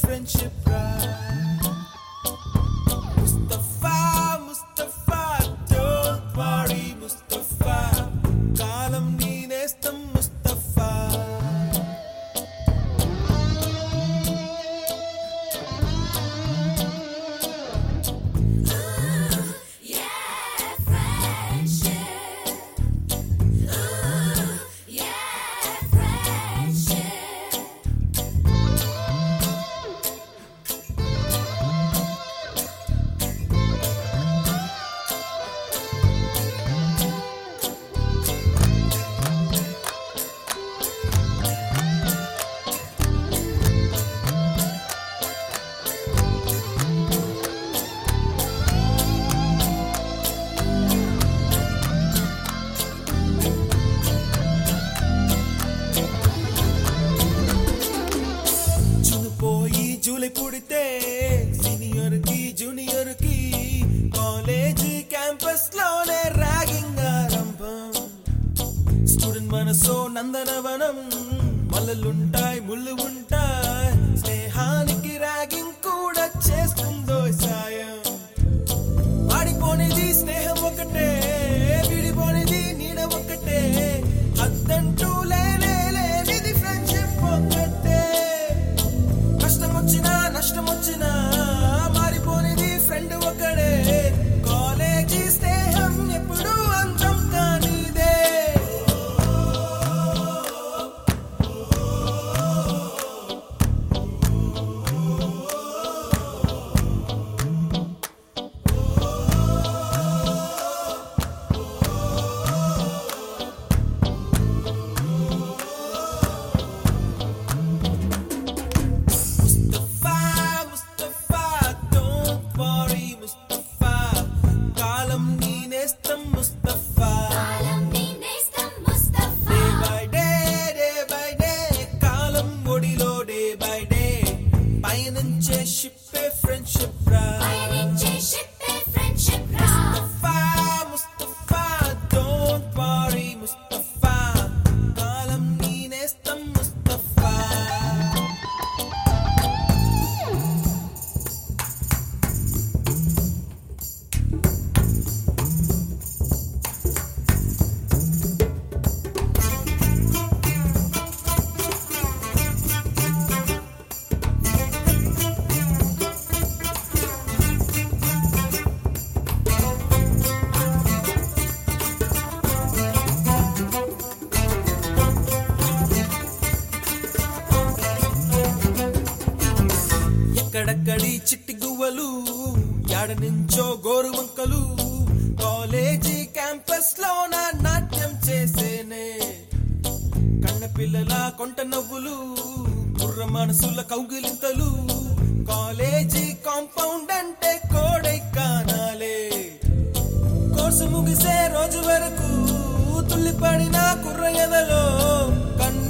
friendship right. Mustafa, Mustafa, don't worry, Mustafa. Kalam neenestam Mustafa. July పుడితే senior కి junior కి college campus లోనే ragging ఆరంభం. Student మనసో నందనవనం, మల్లలుంటాయి ముళ్ళు ఉంటాయి, స్నేహానికి ర్యాగింగ్ కూడా చేస్తుందో సాయం. ఆడిపోనిది స్నేహం ఒకటే, విడిపోనిది నీడ ఒకటే, అద్దంటూ లేనిది ఫ్రెండ్షిప్ ఒకటే. కష్టం వచ్చినా నష్టం వచ్చినా మారిపోనిది ఫ్రెండ్ ఒకడే, కాలేజీ స్నేహం ఎప్పుడు అంతం కానిదే. ఎక్కడక్కడి చిట్టి గువ్వలు, యాడ నుంచో గోరు వంకలు, కాలేజీ క్యాంపస్ లోన నాట్యం చేసేనే. కన్న పిల్లల కొంట నవ్వులు, కుర్ర మనసుల కౌగిలింతలు, కాలేజీ కాంపౌండ్ అంటే కోడై కానాలే. కోర్సు ముగిసే రోజు వరకు తుల్లిపడిన కుర్ర ఎదలో కన్ను